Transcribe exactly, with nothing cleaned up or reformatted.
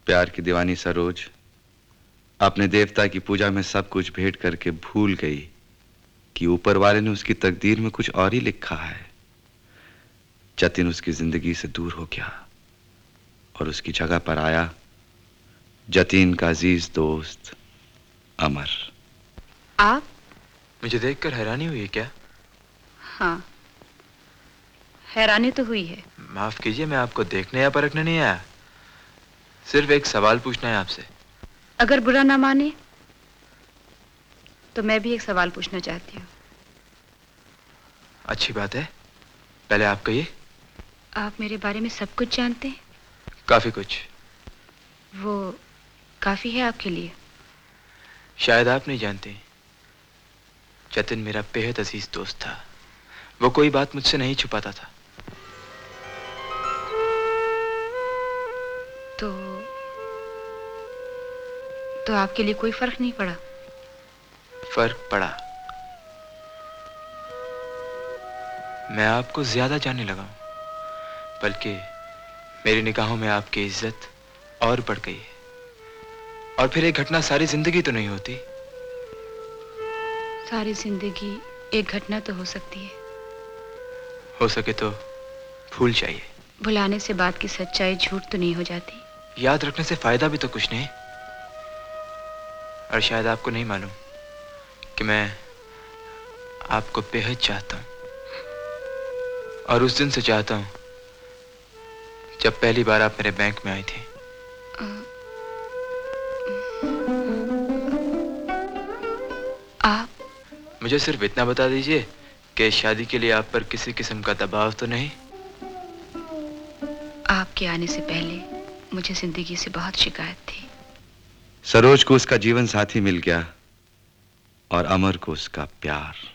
प्यार की दीवानी सरोज अपने देवता की पूजा में सब कुछ भेंट करके भूल गई कि ऊपर वाले ने उसकी तकदीर में कुछ और ही लिखा है। जतिन उसकी जिंदगी से दूर हो गया और उसकी जगह पर आया जतीन का अजीज दोस्त अमर। आप? मुझे देखकर हैरानी हुई है क्या? हाँ, हैरानी तो हुई है। माफ कीजिए, मैं आपको देखने या परखने नहीं आया। सिर्फ एक सवाल पूछना है आपसे। अगर बुरा ना माने तो मैं भी एक सवाल पूछना चाहती हूँ। अच्छी बात है, पहले आप कहिए। आप मेरे बारे में सब कुछ जानते हैं? काफी कुछ। वो काफी है आपके लिए? शायद आप नहीं जानते, जतिन मेरा बेहद अजीज दोस्त था। वो कोई बात मुझसे नहीं छुपाता था। तो तो आपके लिए कोई फर्क नहीं पड़ा? फर्क पड़ा। मैं आपको ज्यादा जानने लगा हूं, बल्कि मेरी निगाहों में आपकी इज्जत और बढ़ गई है। और फिर एक घटना सारी जिंदगी तो नहीं होती। सारी जिंदगी एक घटना तो हो सकती है। हो सके तो भूल जाइए। भुलाने से बात की सच्चाई झूठ तो नहीं हो जाती। याद रखने से फायदा भी तो कुछ नहीं। और शायद आपको नहीं मालूम कि मैं आपको बेहद चाहता हूं, और उस दिन से चाहता हूं जब पहली बार आप मेरे बैंक में आई थी। आप? मुझे सिर्फ इतना बता दीजिए कि शादी के लिए आप पर किसी किस्म का दबाव तो नहीं? आपके आने से पहले मुझे जिंदगी से बहुत शिकायत थी। सरोज को उसका जीवन साथी मिल गया और अमर को उसका प्यार।